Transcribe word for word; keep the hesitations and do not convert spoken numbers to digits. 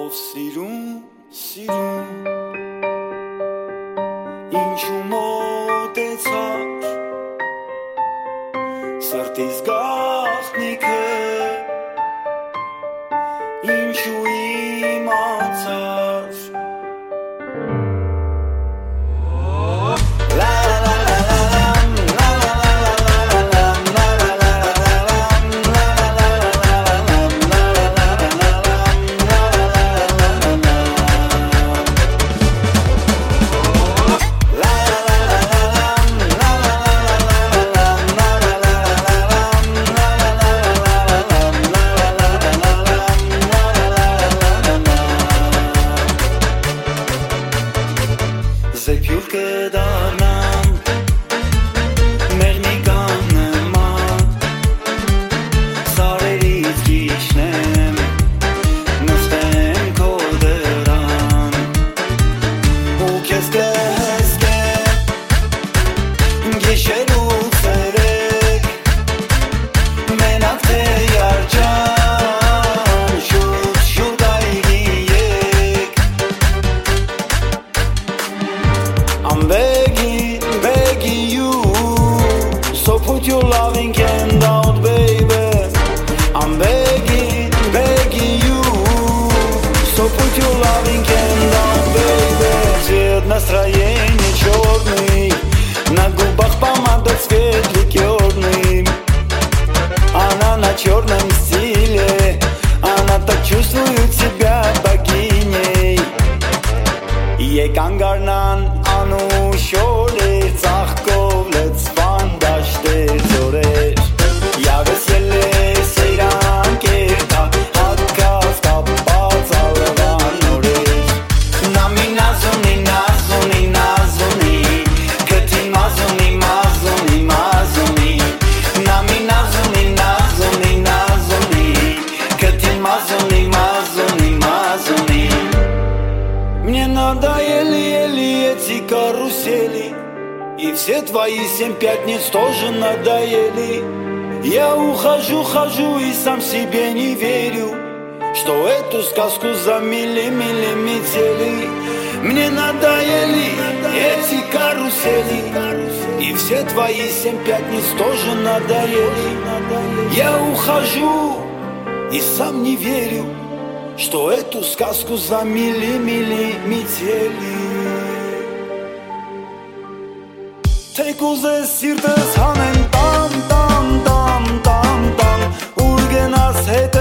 Սիրուն, սիրուն Ինչու մոտեցար Սրտիս գաղտնիքը Ինչու իմացար Զեփյուր կդառնամ Մեղնիկան նման Սարերից գիշնեմ Նստեմ քո դռան Ու քեզ կհսկեմ Գիշեր ու ցերեկ Մենակ թե երջան Շուտ շուտ այգի եկ I'm begging, begging you So put your loving hand out, baby I'm begging, begging you So put your loving hand out, baby Цвет настроения черный На губах помада цвет ликерный Она на черном стиле Она так чувствует себя богиней Եկան գարնան անուշոր էր ծաղկով լցվան դաշտեր ձորեր Յավես ելես սեյրան կերտա հատկած կապած ալվան նորեր Նամի նազունի նազունի նազունի գտի մազունի մազունի մազունի Նամի նազունի նազունի նազունի գտի մազունի մազունի мазуни Мне надоели ели эти карусели И все твои семь пятниц тоже надоели Я ухожу, хожу и сам себе не верю Что эту сказку замели-мели метели Мне надоели эти карусели И все твои семь пятниц тоже надоели Я ухожу и сам не верю Что эту сказку замели-мели метели Թեկուզ է սիրտս հանեմ տամ, տամ, տամ, տամ, տամ Ուր գնաս հետ